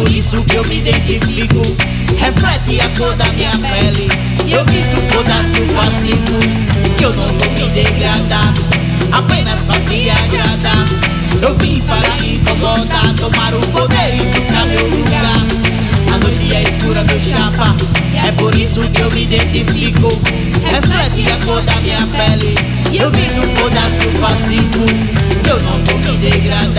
por isso que eu me identifico. Reflete a cor da minha pele. Eu grito, foda-se o fascismo, que eu não vou me degradar apenas pra te agradar. Eu vim para incomodar, tomar o poder e buscar meu lugar. A noite é escura, meu chapa, é por isso que eu me identifico. Reflete a cor da minha pele. Eu grito, foda-se o fascismo, que eu não vou me degradar